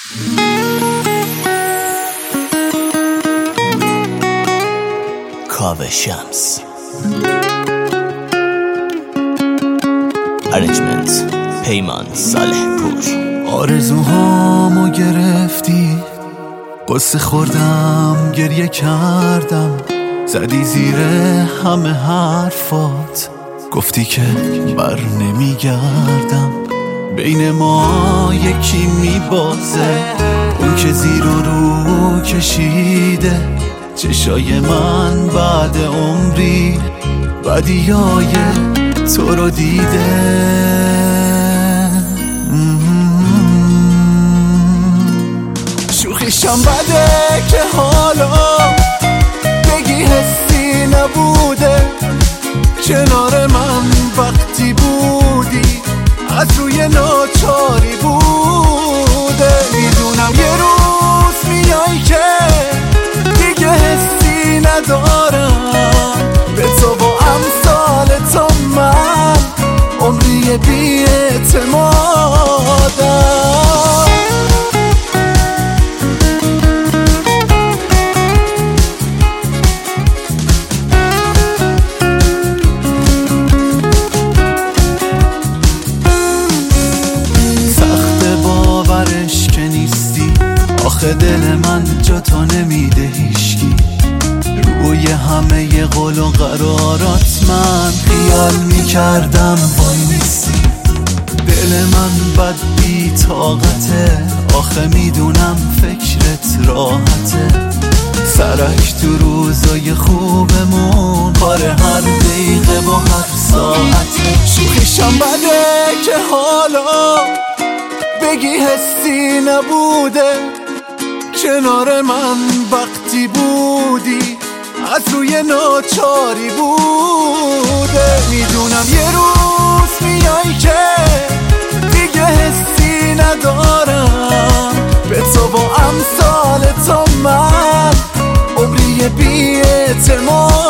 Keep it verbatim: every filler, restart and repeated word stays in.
کاوه شمس ارنجمنت پیمان صالح پور. آرزوهامو گرفتی، قصه خوردم، گریه کردم، زدی زیر همه حرفات، گفتی که بر نمیگردم. بین ما یکی میبازه، اون که زیر و رو کشیده چشای من بعد عمری بدیای تو رو دیده. شوخیشم بده که حالا بگی حسی نبوده، کنار من وقتی بودی از روی ناچاری بوده. میدونم یه روز میای که دیگه حسی ندارم، به تو با امثال تو من عمری بی اعتمادم. آخه دل من جا تو نمیده هیشکی، روی همه قول و قرارات من خیال میکردم وای نیستی. دل من بد بی طاقته، آخه میدونم فکرت راحته. سرک تو روزای خوبمون پاره هر دقیقه با هر ساعته. شوخیشم بده که حالا بگی حسی نبوده، کنار من وقتی بودی از روی ناچاری بوده. میدونم یه روز میای که دیگه حسی ندارم، به تو با امثال تو من عمری بی اعتماد.